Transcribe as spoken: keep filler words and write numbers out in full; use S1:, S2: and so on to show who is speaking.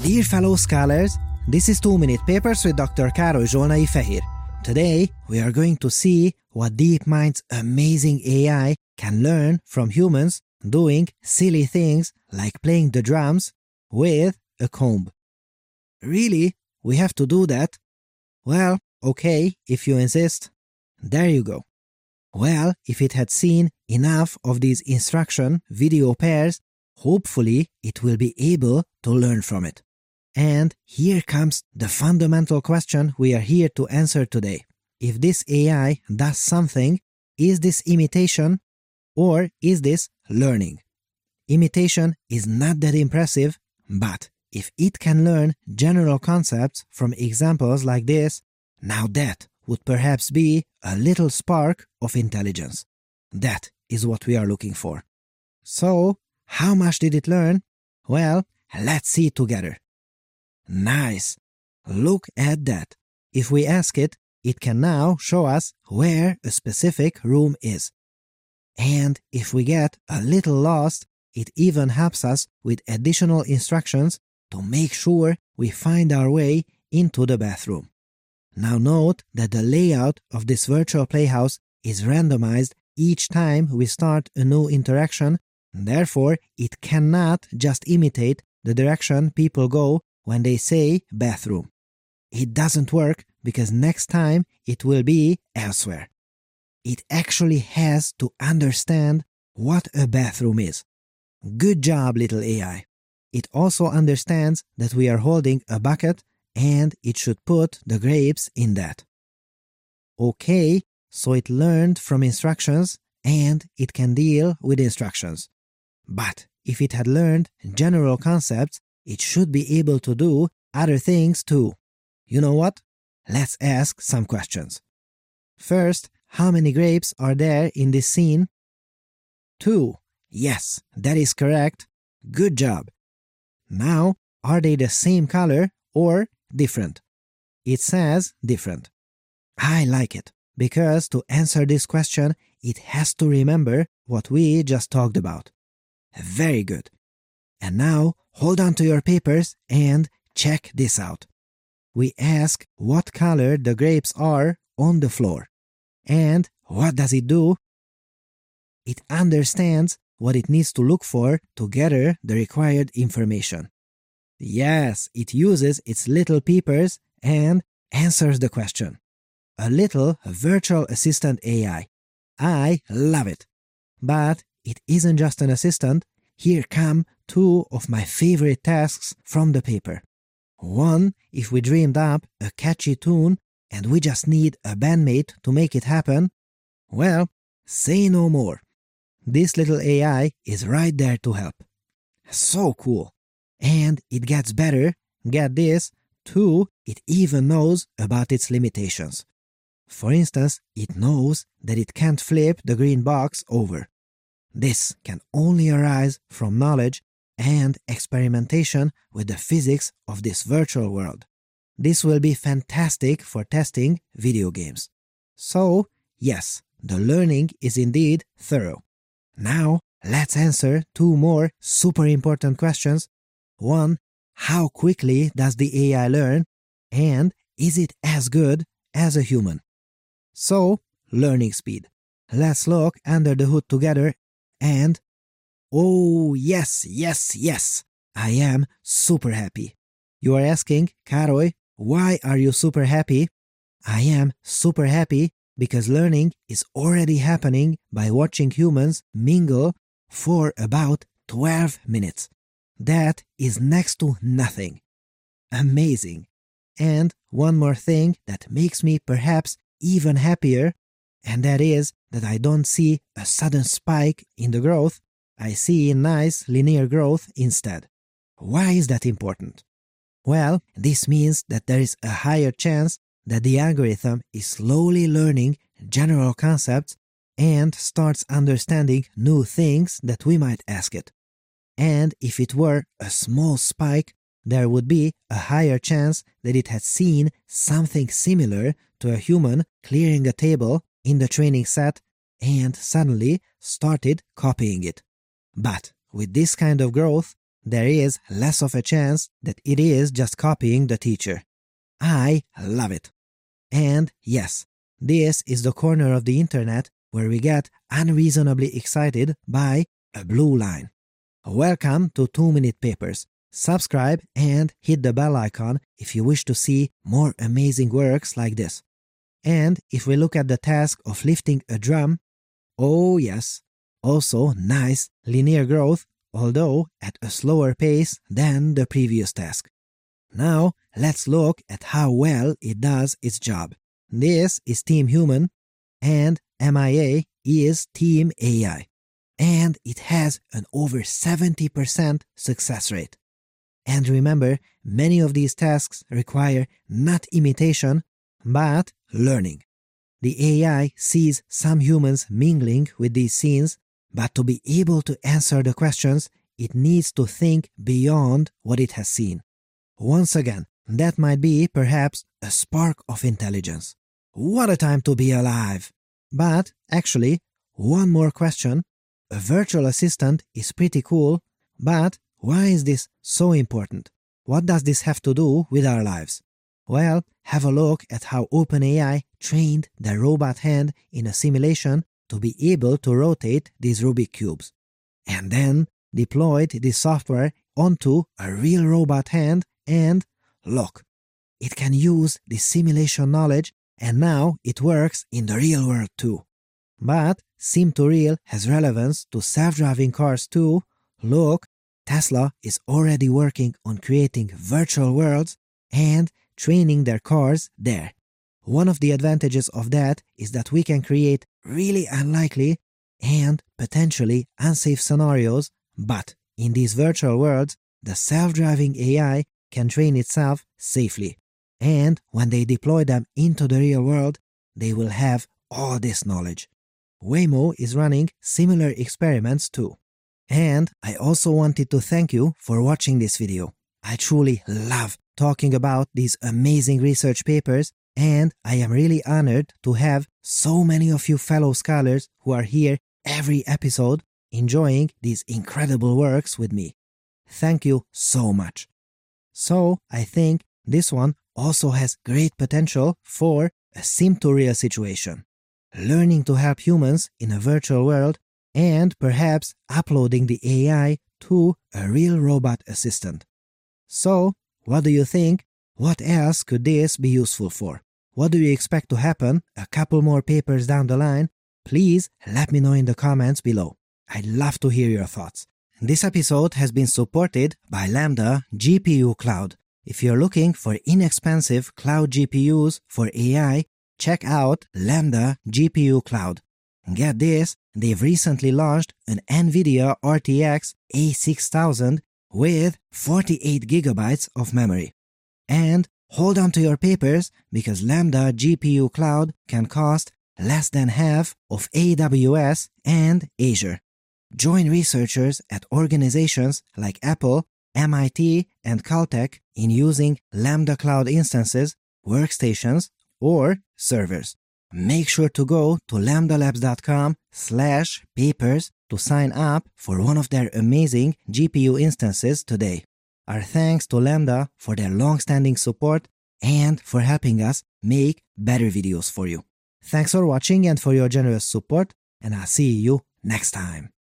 S1: Dear fellow scholars, this is two minute Papers with Doctor Károly Zsolnai Fehér. Today, we are going to see what DeepMind's amazing A I can learn from humans doing silly things like playing the drums with a comb. Really? We have to do that? Well, okay, if you insist. There you go. Well, if it had seen enough of these instruction video pairs, hopefully it will be able to learn from it. And here comes the fundamental question we are here to answer today. If this A I does something, is this imitation or is this learning? Imitation is not that impressive, but if it can learn general concepts from examples like this, now that would perhaps be a little spark of intelligence. That is what we are looking for. So, how much did it learn? Well, let's see together. Nice! Look at that. If we ask it, it can now show us where a specific room is. And if we get a little lost, it even helps us with additional instructions to make sure we find our way into the bathroom. Now note that the layout of this virtual playhouse is randomized each time we start a new interaction, therefore it cannot just imitate the direction people go when they say bathroom. It doesn't work because next time it will be elsewhere. It actually has to understand what a bathroom is. Good job, little A I. It also understands that we are holding a bucket and it should put the grapes in that. Okay, so it learned from instructions and it can deal with instructions. But if it had learned general concepts, it should be able to do other things too. You know what? Let's ask some questions. First, how many grapes are there in this scene? Two. Yes, that is correct. Good job. Now, are they the same color or different? It says different. I like it, because to answer this question, it has to remember what we just talked about. Very good. And now, hold on to your papers and check this out. We ask what color the grapes are on the floor. And what does it do? It understands what it needs to look for to gather the required information. Yes, it uses its little peepers and answers the question. A little virtual assistant A I. I love it. But it isn't just an assistant. Here come two of my favorite tasks from the paper. One, if we dreamed up a catchy tune and we just need a bandmate to make it happen, well, say no more. This little A I is right there to help. So cool. And it gets better, get this, too, it even knows about its limitations. For instance, it knows that it can't flip the green box over. This can only arise from knowledge and experimentation with the physics of this virtual world. This will be fantastic for testing video games. So, yes, the learning is indeed thorough. Now, let's answer two more super important questions. One, how quickly does the A I learn? And is it as good as a human? So, learning speed. Let's look under the hood together and oh, yes, yes, yes, I am super happy. You are asking, Károly, why are you super happy? I am super happy because learning is already happening by watching humans mingle for about twelve minutes. That is next to nothing. Amazing. And one more thing that makes me perhaps even happier, and that is that I don't see a sudden spike in the growth. I see nice linear growth instead. Why is that important? Well, this means that there is a higher chance that the algorithm is slowly learning general concepts and starts understanding new things that we might ask it. And if it were a small spike, there would be a higher chance that it had seen something similar to a human clearing a table in the training set and suddenly started copying it. But with this kind of growth, there is less of a chance that it is just copying the teacher. I love it. And yes, this is the corner of the internet where we get unreasonably excited by a blue line. Welcome to two minute Papers. Subscribe and hit the bell icon if you wish to see more amazing works like this. And if we look at the task of lifting a drum, oh yes, also nice linear growth, although at a slower pace than the previous task. Now let's look at how well it does its job. This is Team Human and M I A is Team A I. And it has an over seventy percent success rate. And remember, many of these tasks require not imitation, but learning. The A I sees some humans mingling with these scenes, but to be able to answer the questions, it needs to think beyond what it has seen. Once again, that might be perhaps a spark of intelligence. What a time to be alive! But actually, one more question. A virtual assistant is pretty cool, but why is this so important? What does this have to do with our lives? Well, have a look at how OpenAI trained their robot hand in a simulation to be able to rotate these Rubik cubes. And then deployed this software onto a real robot hand and look, it can use this simulation knowledge and now it works in the real world too. But Sim to Real has relevance to self-driving cars too. Look, Tesla is already working on creating virtual worlds and training their cars there. One of the advantages of that is that we can create really unlikely and potentially unsafe scenarios, but in these virtual worlds, the self-driving A I can train itself safely. And when they deploy them into the real world, they will have all this knowledge. Waymo is running similar experiments too. And I also wanted to thank you for watching this video. I truly love talking about these amazing research papers, and I am really honored to have so many of you fellow scholars who are here every episode enjoying these incredible works with me. Thank you so much. So I think this one also has great potential for a sim to real situation. Learning to help humans in a virtual world and perhaps uploading the A I to a real robot assistant. So, what do you think? What else could this be useful for? What do you expect to happen a couple more papers down the line? Please let me know in the comments below. I'd love to hear your thoughts. This episode has been supported by Lambda G P U Cloud. If you're looking for inexpensive cloud G P Us for A I, check out Lambda G P U Cloud. Get this, they've recently launched an NVIDIA R T X A six thousand with forty-eight gigabytes of memory. And hold on to your papers because Lambda G P U Cloud can cost less than half of A W S and Azure. Join researchers at organizations like Apple, M I T, and Caltech in using Lambda Cloud instances, workstations, or servers. Make sure to go to lambdalabs.com slash papers to sign up for one of their amazing G P U instances today. Our thanks to Lambda for their long-standing support and for helping us make better videos for you. Thanks for watching and for your generous support, and I'll see you next time.